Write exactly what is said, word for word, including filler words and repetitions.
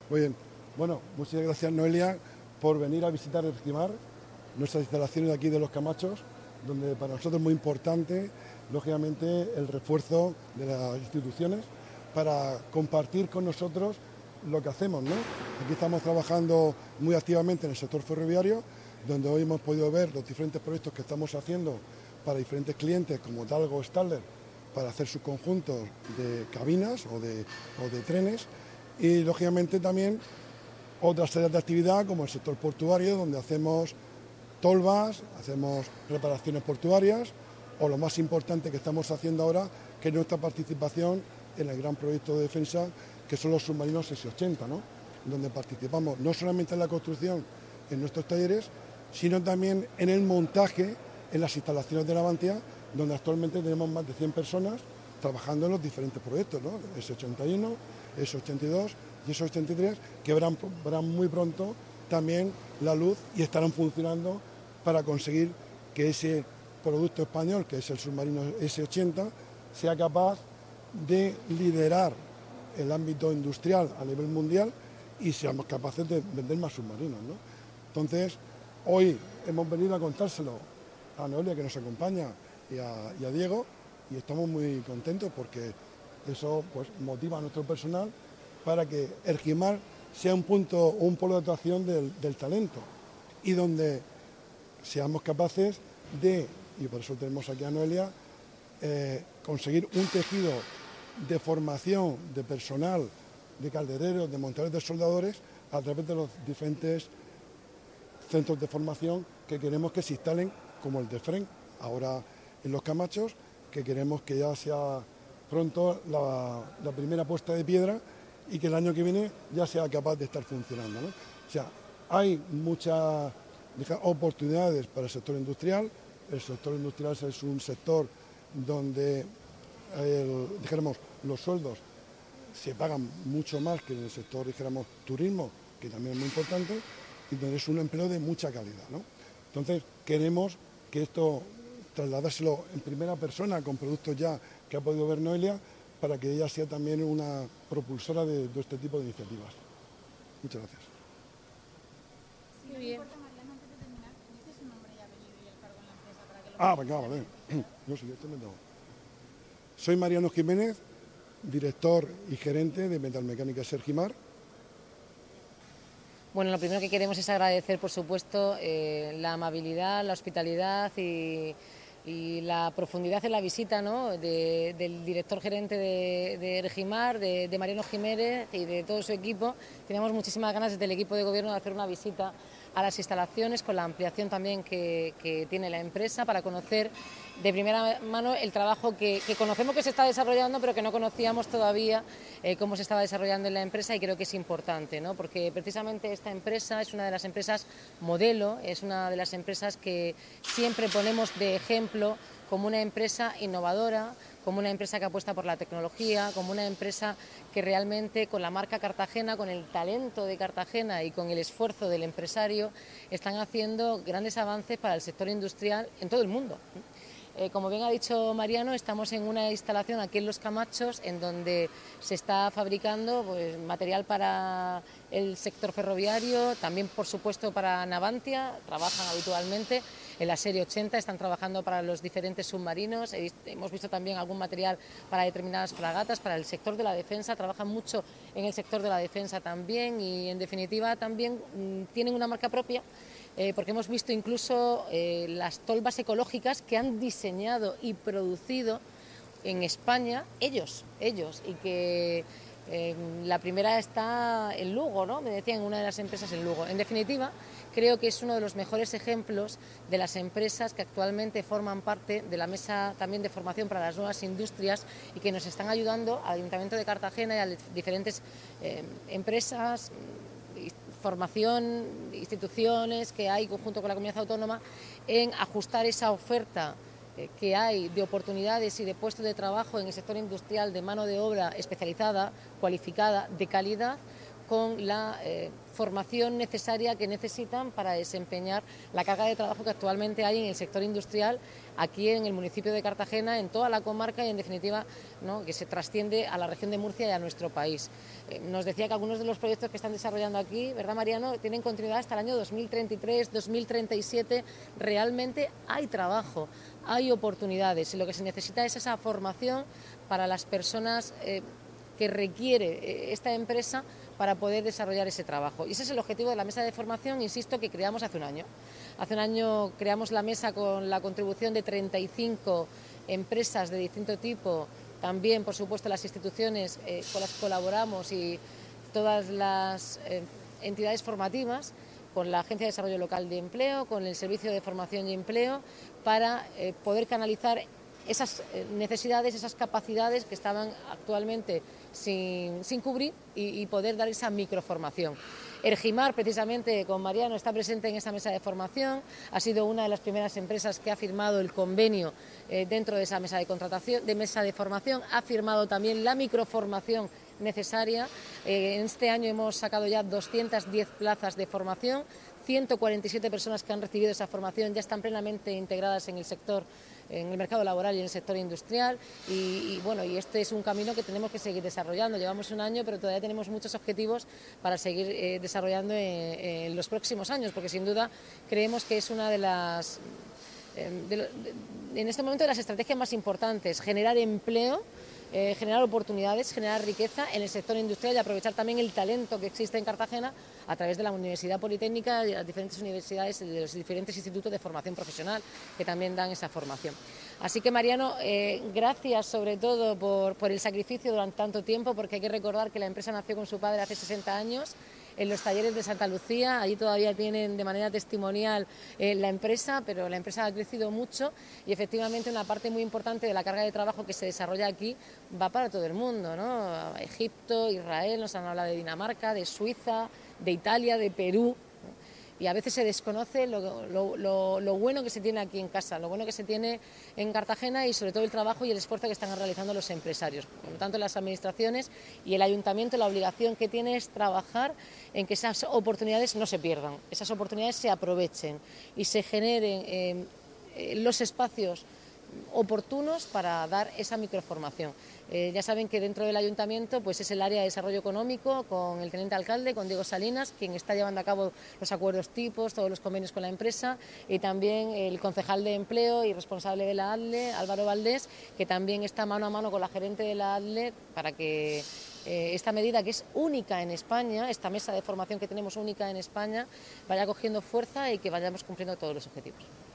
Muy bien. Bueno, muchas gracias, Noelia, por venir a visitar Ergimar, nuestras instalaciones de aquí de Los Camachos, donde para nosotros es muy importante, lógicamente, el refuerzo de las instituciones para compartir con nosotros lo que hacemos, ¿no? Aquí estamos trabajando muy activamente en el sector ferroviario, donde hoy hemos podido ver los diferentes proyectos que estamos haciendo para diferentes clientes como Talgo o Stadler, para hacer sus conjuntos de cabinas o de, o de trenes, y lógicamente también otras áreas de actividad como el sector portuario, donde hacemos tolvas, hacemos reparaciones portuarias, o lo más importante que estamos haciendo ahora, que es nuestra participación en el gran proyecto de defensa, que son los submarinos ese ochenta, ¿no? Donde participamos no solamente en la construcción en nuestros talleres, sino también en el montaje en las instalaciones de Navantia, donde actualmente tenemos más de cien personas trabajando en los diferentes proyectos, ¿no? ese ochenta y uno, ese ochenta y dos y ese ochenta y tres, que verán, verán muy pronto también la luz y estarán funcionando para conseguir que ese producto español, que es el submarino ese ochenta, sea capaz de liderar el ámbito industrial a nivel mundial y seamos capaces de vender más submarinos, ¿no? Entonces, hoy hemos venido a contárselo a Noelia, que nos acompaña, y a, y a Diego, y estamos muy contentos porque eso pues motiva a nuestro personal para que Ergimar sea un punto, un polo de atracción del, del talento, y donde seamos capaces de, y por eso tenemos aquí a Noelia, eh, conseguir un tejido de formación de personal, de caldereros, de montadores de soldadores, a través de los diferentes centros de formación que queremos que se instalen, como el de Fren, ahora en Los Camachos, que queremos que ya sea pronto la, la primera puesta de piedra y que el año que viene ya sea capaz de estar funcionando, ¿no? O sea, hay muchas oportunidades para el sector industrial. El sector industrial es un sector donde el, dijéramos, los sueldos se pagan mucho más que en el sector, dijéramos, turismo, que también es muy importante, y donde es un empleo de mucha calidad, ¿no? Entonces, queremos que esto trasladárselo en primera persona con productos ya que ha podido ver Noelia, para que ella sea también una propulsora de, de este tipo de iniciativas. Muchas gracias. Sí, muy bien. Mariano, antes de terminar, ¿dice su nombre y apellido y el cargo en la empresa para que lo Ah, venga, vale. Yo sí, esto me tengo. Soy Mariano Jiménez, director y gerente de Metalmecánicas Ergimar. Bueno, lo primero que queremos es agradecer, por supuesto, eh, la amabilidad, la hospitalidad y, y la profundidad en la visita, ¿no?, de, del director gerente de, de Ergimar, de, de Mariano Jiménez y de todo su equipo. Teníamos muchísimas ganas desde el equipo de gobierno de hacer una visita a las instalaciones, con la ampliación también que, que tiene la empresa, para conocer de primera mano el trabajo que, que conocemos que se está desarrollando, pero que no conocíamos todavía eh, cómo se estaba desarrollando en la empresa, y creo que es importante, ¿no?, porque precisamente esta empresa es una de las empresas modelo, es una de las empresas que siempre ponemos de ejemplo como una empresa innovadora, como una empresa que apuesta por la tecnología, como una empresa que realmente, con la marca Cartagena, con el talento de Cartagena y con el esfuerzo del empresario, están haciendo grandes avances para el sector industrial en todo el mundo. Eh, como bien ha dicho Mariano, estamos en una instalación aquí en Los Camachos, en donde se está fabricando pues, material para el sector ferroviario, también por supuesto para Navantia, trabajan habitualmente en la serie ochenta, están trabajando para los diferentes submarinos, hemos visto también algún material para determinadas fragatas, para el sector de la defensa, trabajan mucho en el sector de la defensa también, y en definitiva también mmm, tienen una marca propia. Eh, porque hemos visto incluso eh, las tolvas ecológicas que han diseñado y producido en España ellos, ellos, y que eh, la primera está en Lugo, ¿no?, me decían, una de las empresas en Lugo. En definitiva, creo que es uno de los mejores ejemplos de las empresas que actualmente forman parte de la mesa también de formación para las nuevas industrias, y que nos están ayudando al Ayuntamiento de Cartagena y a diferentes eh, empresas, formación, instituciones que hay junto con la comunidad autónoma, en ajustar esa oferta que hay de oportunidades y de puestos de trabajo en el sector industrial de mano de obra especializada, cualificada, de calidad, con la eh, formación necesaria que necesitan para desempeñar la carga de trabajo que actualmente hay en el sector industrial aquí en el municipio de Cartagena, en toda la comarca y en definitiva, ¿no?, que se trasciende a la región de Murcia y a nuestro país. Eh, nos decía que algunos de los proyectos que están desarrollando aquí, ¿verdad, Mariano?, tienen continuidad hasta el año dos mil treinta y tres, dos mil treinta y siete. Realmente hay trabajo, hay oportunidades y lo que se necesita es esa formación para las personas eh, que requiere esta empresa para poder desarrollar ese trabajo. Y ese es el objetivo de la mesa de formación, insisto, que creamos hace un año. Hace un año creamos la mesa con la contribución de treinta y cinco empresas de distinto tipo, también, por supuesto, las instituciones eh, con las que colaboramos y todas las eh, entidades formativas, con la Agencia de Desarrollo Local de Empleo, con el Servicio de Formación y Empleo, para eh, poder canalizar esas necesidades, esas capacidades que estaban actualmente sin, sin cubrir y, y poder dar esa microformación. Ergimar, precisamente con Mariano, está presente en esta mesa de formación, ha sido una de las primeras empresas que ha firmado el convenio eh, dentro de esa mesa de contratación, de mesa de formación, ha firmado también la microformación necesaria. Eh, en este año hemos sacado ya doscientas diez plazas de formación, ciento cuarenta y siete personas que han recibido esa formación ya están plenamente integradas en el sector, en el mercado laboral y en el sector industrial y, y bueno, y este es un camino que tenemos que seguir desarrollando. Llevamos un año, pero todavía tenemos muchos objetivos para seguir eh, desarrollando en, en los próximos años, porque sin duda creemos que es una de las, eh, de, de, en este momento, de las estrategias más importantes, generar empleo, Eh, generar oportunidades, generar riqueza en el sector industrial y aprovechar también el talento que existe en Cartagena a través de la Universidad Politécnica y de las diferentes universidades, de los diferentes institutos de formación profesional que también dan esa formación. Así que, Mariano, eh, gracias sobre todo por, por el sacrificio durante tanto tiempo, porque hay que recordar que la empresa nació con su padre hace sesenta años en los talleres de Santa Lucía. Allí todavía tienen de manera testimonial eh, la empresa, pero la empresa ha crecido mucho y efectivamente una parte muy importante de la carga de trabajo que se desarrolla aquí va para todo el mundo, ¿no? Egipto, Israel, nos han hablado de Dinamarca, de Suiza, de Italia, de Perú. Y a veces se desconoce lo, lo, lo, lo bueno que se tiene aquí en casa, lo bueno que se tiene en Cartagena y sobre todo el trabajo y el esfuerzo que están realizando los empresarios. Por lo tanto, las administraciones y el ayuntamiento, la obligación que tiene es trabajar en que esas oportunidades no se pierdan, esas oportunidades se aprovechen y se generen eh, eh, los espacios oportunos para dar esa microformación. Eh, ya saben que dentro del ayuntamiento pues es el área de desarrollo económico con el teniente alcalde, con Diego Salinas, quien está llevando a cabo los acuerdos tipos, todos los convenios con la empresa, y también el concejal de empleo y responsable de la ADLE, Álvaro Valdés, que también está mano a mano con la gerente de la ADLE para que eh, esta medida, que es única en España, esta mesa de formación que tenemos única en España, vaya cogiendo fuerza y que vayamos cumpliendo todos los objetivos.